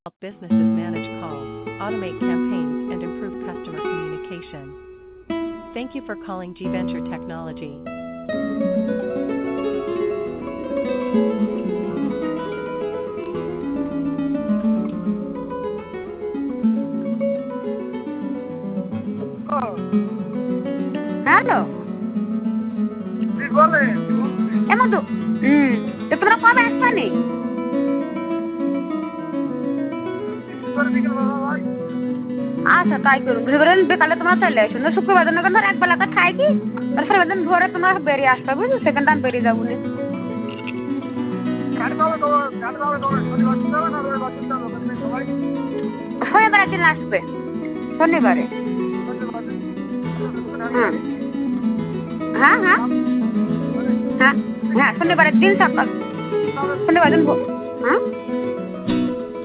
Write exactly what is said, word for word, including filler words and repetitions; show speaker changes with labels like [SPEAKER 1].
[SPEAKER 1] help businesses manage calls, automate campaigns, and improve customer communication. Thank you for calling G Venture Technology.
[SPEAKER 2] Hello
[SPEAKER 3] বলে
[SPEAKER 2] এমন তো হুম তো তোমরা কবে আসবে নি আচ্ছা তাই করুন বুঝবেন বিকালে তোমরা চলে আসো না শুক্রবার দিন ধর এক বেলা খাই কি তারপরে দিন ধরে তোমরা বেরিয়ে আসবে বুঝছো সেকেন্ড টাইম বেরিয়ে যাবো না শনিবারের দিন আসবে শনিবারে হ্যাঁ হ্যাঁ হ্যাঁ হ্যাঁ হ্যাঁ শনিবারের দিন সকাল শনিবার দিন হ্যাঁ